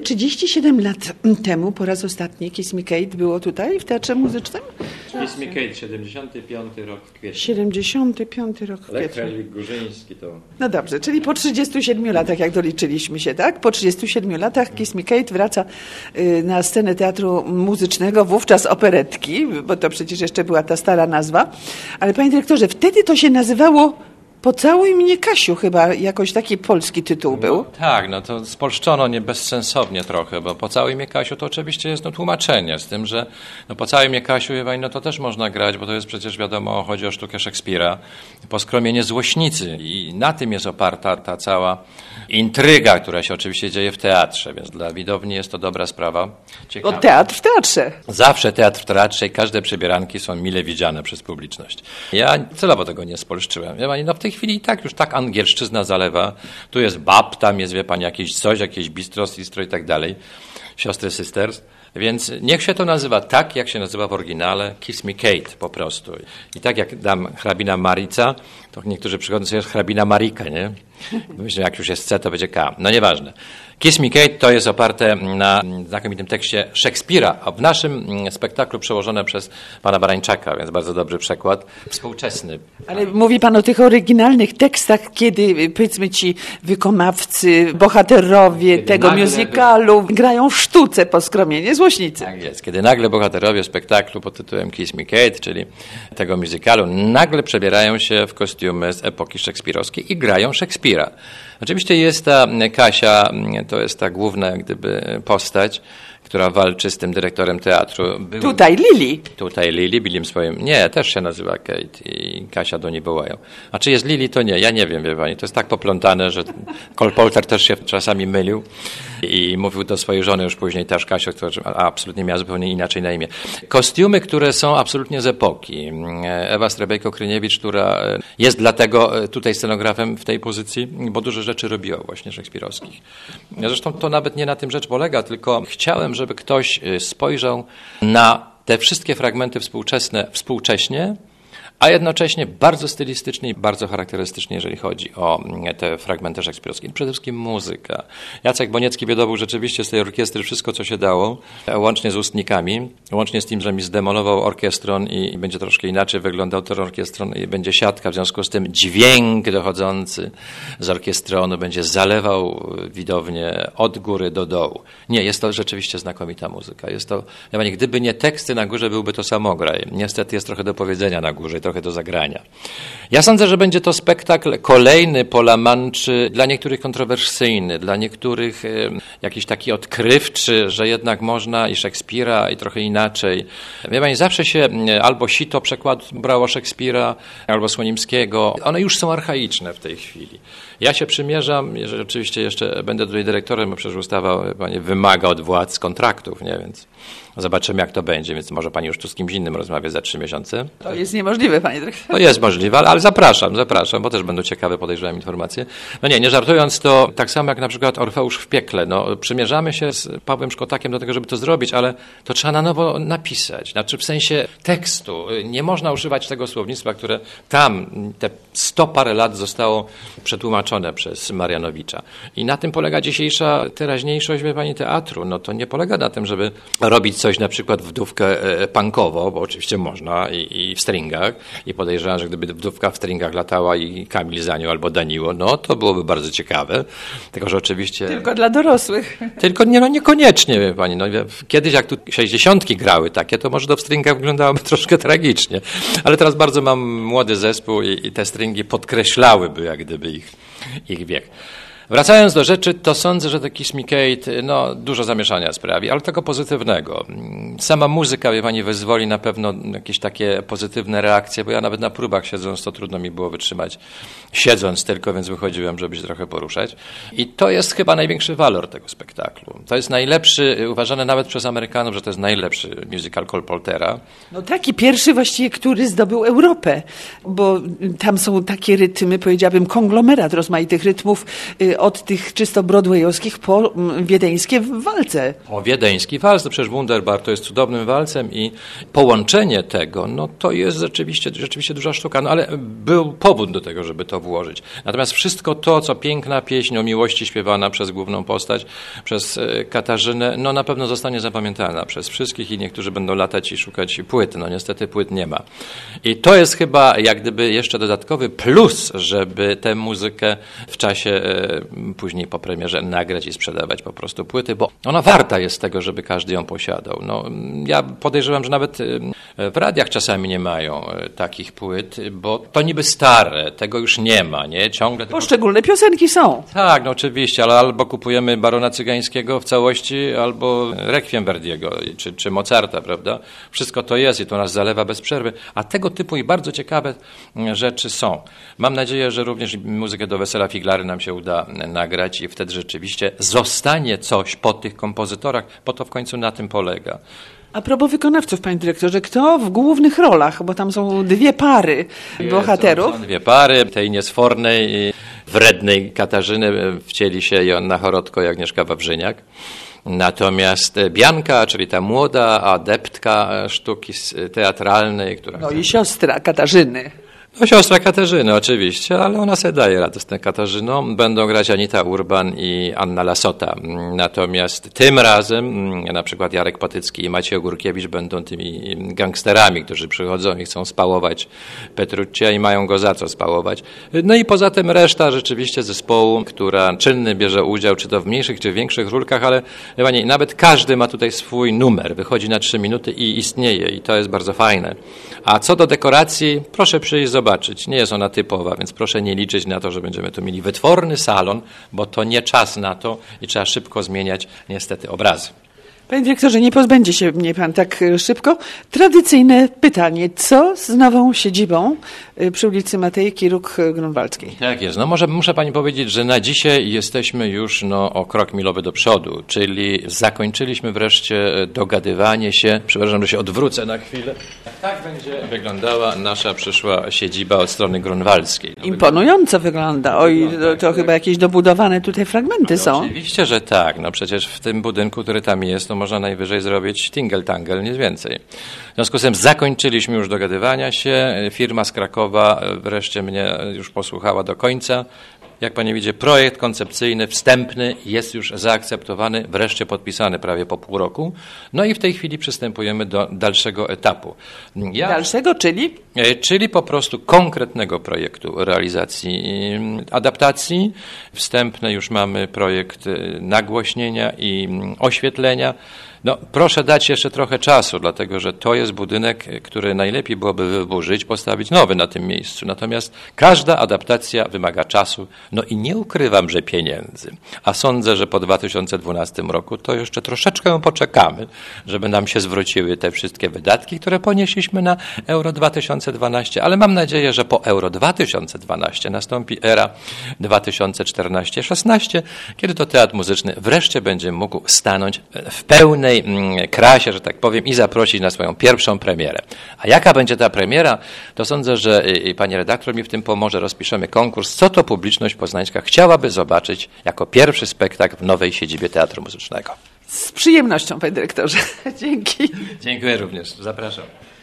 37 lat temu po raz ostatni Kiss Me Kate było tutaj w Teatrze Muzycznym? Kiss Me Kate, 75 rok w kwietniu. 75 rok w Lech kwietniu. Górzyński to... No dobrze, czyli po 37 latach, jak doliczyliśmy się, tak? Po 37 latach Kiss Me Kate wraca na scenę Teatru Muzycznego, wówczas operetki, bo to przecież jeszcze była ta stara nazwa. Ale panie dyrektorze, wtedy to się nazywało Pocałuj mnie, Kasiu, chyba jakoś taki polski tytuł był. No, tak, no to spolszczono nie bezsensownie trochę, bo Pocałuj mnie, Kasiu to oczywiście jest tłumaczenie, z tym, że Pocałuj mnie, Kasiu, no to też można grać, bo to jest przecież wiadomo, chodzi o sztukę Szekspira, Poskromienie złośnicy i na tym jest oparta ta cała intryga, która się oczywiście dzieje w teatrze, więc dla widowni jest to dobra sprawa. Bo teatr w teatrze. Zawsze teatr w teatrze i każde przebieranki są mile widziane przez publiczność. Ja celowo tego nie spolszczyłem. Wie pani, no w tej chwili i tak już tak angielszczyzna zalewa. Tu jest bab, tam jest, wie pani, jakieś coś, jakieś bistro, sistro i tak dalej. Siostry, sisters. Więc niech się to nazywa tak, jak się nazywa w oryginale, Kiss Me Kate po prostu. I tak jak dam hrabina Marica, to niektórzy przychodzą sobie hrabina Marika, nie? Myślę, jak już jest C, to będzie K. No nieważne. Kiss Me Kate to jest oparte na znakomitym tekście Szekspira, a w naszym spektaklu przełożone przez pana Barańczaka, więc bardzo dobry przekład, współczesny. Ale mówi pan o tych oryginalnych tekstach, kiedy, powiedzmy ci, wykonawcy, bohaterowie tego musicalu grają w sztuce Poskromienie złośnicy. Tak jest. Kiedy nagle bohaterowie spektaklu pod tytułem Kiss Me Kate, czyli tego musicalu, nagle przebierają się w kostiumy z epoki szekspirowskiej i grają Szekspira. Oczywiście jest ta Kasia, to jest ta główna jak gdyby postać, która walczy z tym dyrektorem teatru. Tutaj Lili. Tutaj Lili, Billim swoim. Nie, też się nazywa Kate i Kasia do niej wołają. A czy jest Lili, to nie. Ja nie wiem, wie pani. To jest tak poplątane, że Cole Porter też się czasami mylił i mówił do swojej żony już później też Kasio, która absolutnie miała zupełnie inaczej na imię. Kostiumy, które są absolutnie z epoki. Ewa Strebejko-Kryniewicz, która jest dlatego tutaj scenografem w tej pozycji, bo dużo rzeczy robiła właśnie szekspirowskich. Zresztą to nawet nie na tym rzecz polega, tylko chciałem, żeby ktoś spojrzał na te wszystkie fragmenty współczesne współcześnie, a jednocześnie bardzo stylistycznie i bardzo charakterystycznie, jeżeli chodzi o te fragmenty szekspirowskie. Przede wszystkim muzyka. Jacek Boniecki wydobył rzeczywiście z tej orkiestry wszystko, co się dało, łącznie z ustnikami, łącznie z tym, że mi zdemolował orkiestron i będzie troszkę inaczej wyglądał ten orkiestron i będzie siatka, w związku z tym dźwięk dochodzący z orkiestronu będzie zalewał widownię od góry do dołu. Nie, jest to rzeczywiście znakomita muzyka. Jest to, ja panie, gdyby nie teksty na górze, byłby to samograj. Niestety jest trochę do powiedzenia na górze, trochę do zagrania. Ja sądzę, że będzie to spektakl kolejny po La Manczy, dla niektórych kontrowersyjny, dla niektórych jakiś taki odkrywczy, że jednak można i Szekspira i trochę inaczej. Wie pani, zawsze się albo sito przekład brało Szekspira, albo Słonimskiego. One już są archaiczne w tej chwili. Ja się przymierzam, jeżeli oczywiście jeszcze będę tutaj dyrektorem, bo przecież ustawa pani wymaga od władz kontraktów, nie? Więc zobaczymy, jak to będzie, więc może pani już tu z kimś innym rozmawia za 3 miesiące. To jest niemożliwe, panie dyrektorze. To jest możliwe, ale zapraszam, bo też będą ciekawe, podejrzewam, informacje. No nie żartując, to tak samo jak na przykład Orfeusz w piekle. No, przymierzamy się z Pawłem Szkotakiem do tego, żeby to zrobić, ale to trzeba na nowo napisać. Znaczy w sensie tekstu. Nie można używać tego słownictwa, które tam te 100 parę lat zostało przetłumaczone przez Marianowicza. I na tym polega dzisiejsza teraźniejszość, wie pani, teatru. No to nie polega na tym, żeby robić coś na przykład wdówkę punkowo, bo oczywiście można i w stringach. I podejrzewam, że gdyby wdówka w stringach latała i Kamil za nią albo Daniło, no to byłoby bardzo ciekawe. Tylko, że oczywiście... Tylko dla dorosłych. Tylko niekoniecznie, wie pani. No, kiedyś jak tu 60 grały takie, to może to w stringach wyglądałoby troszkę tragicznie. Ale teraz bardzo mam młody zespół i te stringi podkreślałyby jak gdyby ich wiek. Wracając do rzeczy, to sądzę, że Kiss Me Kate dużo zamieszania sprawi, ale tego pozytywnego. Sama muzyka, wie pani, wyzwoli na pewno jakieś takie pozytywne reakcje, bo ja nawet na próbach siedząc, to trudno mi było wytrzymać siedząc tylko, więc wychodziłem, żeby się trochę poruszać. I to jest chyba największy walor tego spektaklu. To jest najlepszy, uważany nawet przez Amerykanów, że to jest najlepszy musical Cole Portera. No taki pierwszy właściwie, który zdobył Europę, bo tam są takie rytmy, powiedziałabym, konglomerat rozmaitych rytmów od tych czysto broadwayowskich po wiedeńskie walce. O, wiedeński walc, to przecież Wunderbar to jest cudownym walcem i połączenie tego, no to jest rzeczywiście duża sztuka, no ale był powód do tego, żeby to włożyć. Natomiast wszystko to, co piękna pieśń o miłości śpiewana przez główną postać, przez Katarzynę, no na pewno zostanie zapamiętana przez wszystkich i niektórzy będą latać i szukać płyt. No niestety płyt nie ma. I to jest chyba jak gdyby jeszcze dodatkowy plus, żeby tę muzykę w czasie później po premierze nagrać i sprzedawać po prostu płyty, bo ona warta jest tego, żeby każdy ją posiadał. No, ja podejrzewam, że nawet w radiach czasami nie mają takich płyt, bo to niby stare, tego już nie ma, nie? Ciągle Poszczególne piosenki są. Tak, no oczywiście, ale albo kupujemy Barona Cygańskiego w całości, albo Requiem Verdiego, czy Mozarta, prawda? Wszystko to jest i to nas zalewa bez przerwy, a tego typu i bardzo ciekawe rzeczy są. Mam nadzieję, że również muzykę do Wesela Figlary nam się uda nagrać i wtedy rzeczywiście zostanie coś po tych kompozytorach, bo to w końcu na tym polega. A propos wykonawców, panie dyrektorze, kto w głównych rolach, bo tam są dwie pary bohaterów. Są dwie pary, tej niesfornej i wrednej Katarzyny wcieli się Joanna Chorodko i Agnieszka Wawrzyniak. Natomiast Bianka, czyli ta młoda adeptka sztuki teatralnej, która... No i siostra Katarzyny. No siostra Katarzyny oczywiście, ale ona sobie daje radę z tą Katarzyną. Będą grać Anita Urban i Anna Lasota. Natomiast tym razem na przykład Jarek Patycki i Maciej Ogórkiewicz będą tymi gangsterami, którzy przychodzą i chcą spałować Petruccia i mają go za co spałować. No i poza tym reszta rzeczywiście zespołu, która czynny bierze udział, czy to w mniejszych, czy większych rólkach, ale nawet każdy ma tutaj swój numer. Wychodzi na 3 minuty i istnieje i to jest bardzo fajne. A co do dekoracji, proszę przyjść zobaczyć. Nie jest ona typowa, więc proszę nie liczyć na to, że będziemy tu mieli wytworny salon, bo to nie czas na to i trzeba szybko zmieniać niestety obrazy. Panie dyrektorze, nie pozbędzie się mnie pan tak szybko. Tradycyjne pytanie, co z nową siedzibą przy ulicy Matejki Róg-Grunwaldzkiej? Tak jest. No muszę pani powiedzieć, że na dzisiaj jesteśmy już o krok milowy do przodu, czyli zakończyliśmy wreszcie dogadywanie się. Przepraszam, że się odwrócę na chwilę. Tak będzie wyglądała nasza przyszła siedziba od strony grunwaldzkiej. Imponująco wygląda. Oj, to chyba jakieś dobudowane tutaj fragmenty są. Oczywiście, że tak. No przecież w tym budynku, który tam jest, to można najwyżej zrobić tingle-tangle, nic więcej. W związku z tym zakończyliśmy już dogadywania się. Firma z Krakowa wreszcie mnie już posłuchała do końca. Jak pani widzi, projekt koncepcyjny, wstępny jest już zaakceptowany, wreszcie podpisany prawie po pół roku. No i w tej chwili przystępujemy do dalszego etapu. Dalszego, czyli? Czyli po prostu konkretnego projektu realizacji adaptacji. Wstępny już mamy projekt nagłośnienia i oświetlenia. No, proszę dać jeszcze trochę czasu, dlatego że to jest budynek, który najlepiej byłoby wyburzyć, postawić nowy na tym miejscu. Natomiast każda adaptacja wymaga czasu, no i nie ukrywam, że pieniędzy. A sądzę, że po 2012 roku to jeszcze troszeczkę poczekamy, żeby nam się zwróciły te wszystkie wydatki, które ponieśliśmy na Euro 2012, ale mam nadzieję, że po Euro 2012 nastąpi era 2014-16, kiedy to Teatr Muzyczny wreszcie będzie mógł stanąć w pełnej krasie, że tak powiem, i zaprosić na swoją pierwszą premierę. A jaka będzie ta premiera, to sądzę, że pani redaktor mi w tym pomoże. Rozpiszemy konkurs, co to publiczność poznańska chciałaby zobaczyć jako pierwszy spektakl w nowej siedzibie Teatru Muzycznego. Z przyjemnością, panie dyrektorze. Dzięki. Dziękuję również. Zapraszam.